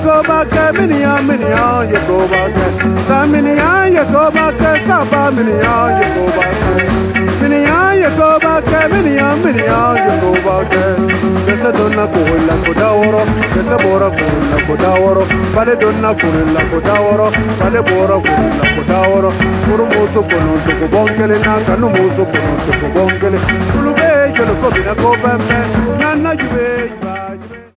go back, minion, you go back. Some minion, you go back, Saba minion, you go back. Minion, you go back, minion, you go back. There's a donna cola codaworo, there's a bora cola codaworo, Pale donna cola codaworo, Pale bora cola codaworo, Urumoso cono to bongele, Nakanumoso cono to bongele, Ulube, you look up in a cover, Nana, you